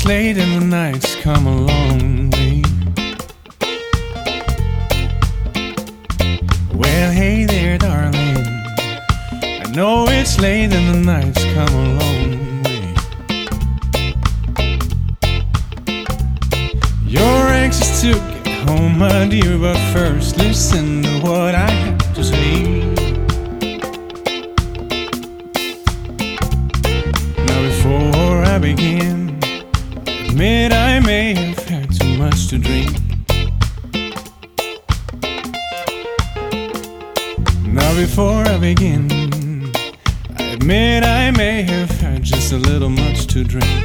it's late and the night's come a long way. Well, hey there, darling, I know it's late and the night's come a long way. You're anxious to get home, my dear, but first listen to what I have to say. Now before I begin, admit I may have had too much to drink. Now before I begin, I admit I may have had just a little much to drink.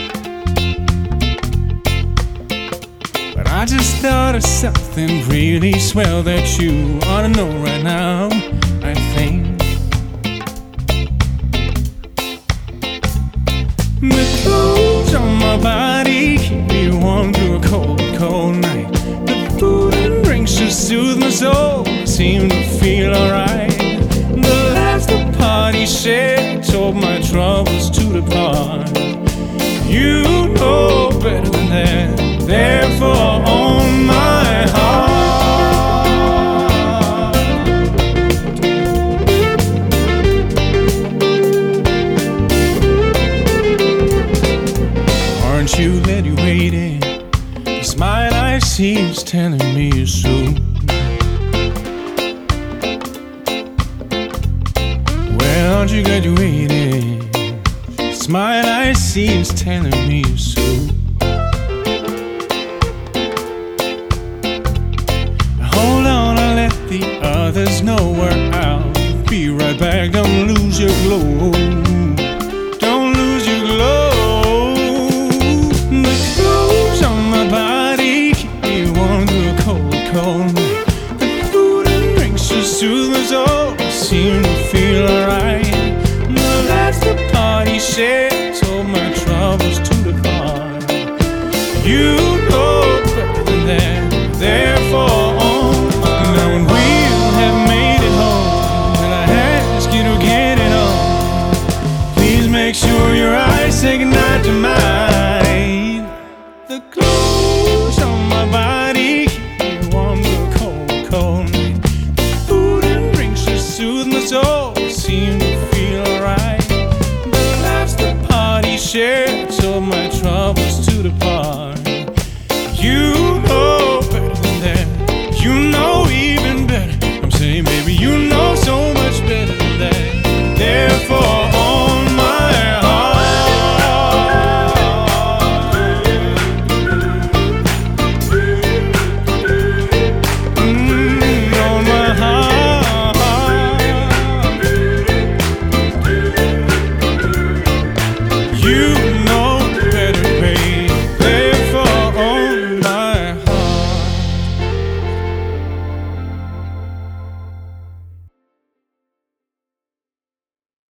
But I just thought of something really swell that you ought to know right now, I think. The clothes on my body keep me warm through a cold, cold night. The food and drinks just soothe my soul, I seem to feel alright. The laughs the party shared told my troubles to depart. You know better than that, therefore on my heart. Aren't you glad you waited? The smile I see is telling me you're so. Well, aren't you glad you waited? The smile I see is telling me you're so. Hold on, I'll let the others know where I'll be right back. Don't lose your glow. Don't lose your glow. The clothes on my body keep me warm through a cold, cold night. The food and drinks just soothe my soul, I seem to feel alright. The laughs the party shared told my troubles to depart. You know better than that, therefore on. Now when we have made it home, and I ask you to get it on, please make sure your eyes say goodnight to mine. The clothes on my body keep me warm through a cold, cold night. The food and drinks just soothe my soul, seem to feel alright. The laughs the party shared told my troubles to depart.